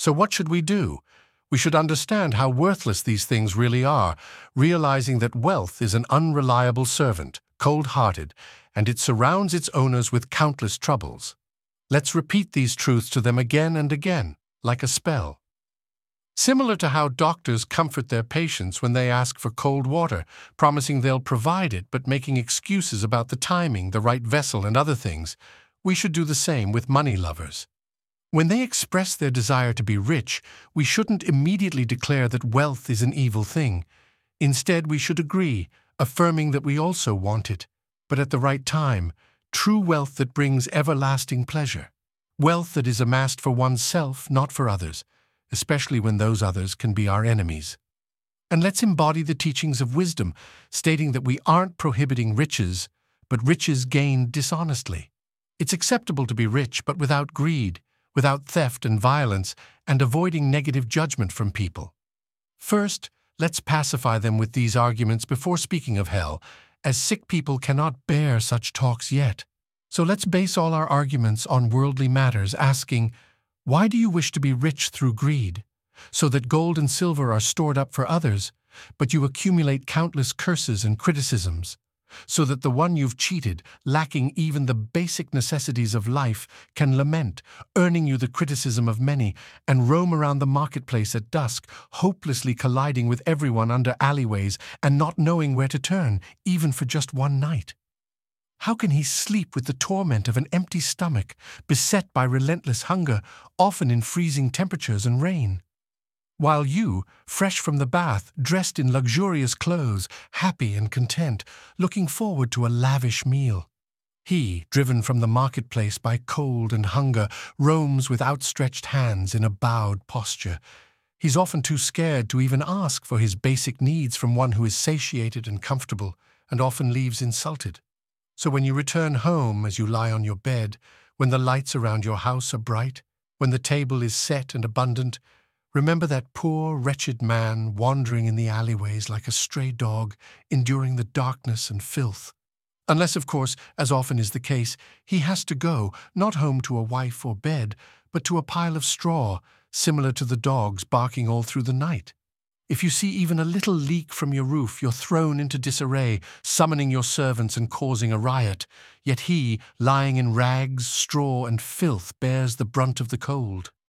So what should we do? We should understand how worthless these things really are, realizing that wealth is an unreliable servant, cold-hearted, and it surrounds its owners with countless troubles. Let's repeat these truths to them again and again, like a spell. Similar to how doctors comfort their patients when they ask for cold water, promising they'll provide it but making excuses about the timing, the right vessel, and other things, we should do the same with money lovers. When they express their desire to be rich, we shouldn't immediately declare that wealth is an evil thing. Instead, we should agree, affirming that we also want it, but at the right time, true wealth that brings everlasting pleasure. Wealth that is amassed for oneself, not for others, especially when those others can be our enemies. And let's embody the teachings of wisdom, stating that we aren't prohibiting riches, but riches gained dishonestly. It's acceptable to be rich, but without greed, without theft and violence, and avoiding negative judgment from people. First, let's pacify them with these arguments before speaking of hell, as sick people cannot bear such talks yet. So let's base all our arguments on worldly matters, asking, why do you wish to be rich through greed, so that gold and silver are stored up for others, but you accumulate countless curses and criticisms, so that the one you've cheated, lacking even the basic necessities of life, can lament, earning you the criticism of many, and roam around the marketplace at dusk, hopelessly colliding with everyone under alleyways and not knowing where to turn, even for just one night? How can he sleep with the torment of an empty stomach, beset by relentless hunger, often in freezing temperatures and rain? While you, fresh from the bath, dressed in luxurious clothes, happy and content, looking forward to a lavish meal. He, driven from the marketplace by cold and hunger, roams with outstretched hands in a bowed posture. He's often too scared to even ask for his basic needs from one who is satiated and comfortable, and often leaves insulted. So when you return home as you lie on your bed, when the lights around your house are bright, when the table is set and abundant, remember that poor, wretched man wandering in the alleyways like a stray dog, enduring the darkness and filth. Unless, of course, as often is the case, he has to go, not home to a wife or bed, but to a pile of straw, similar to the dogs barking all through the night. If you see even a little leak from your roof, you're thrown into disarray, summoning your servants and causing a riot. Yet he, lying in rags, straw, and filth, bears the brunt of the cold.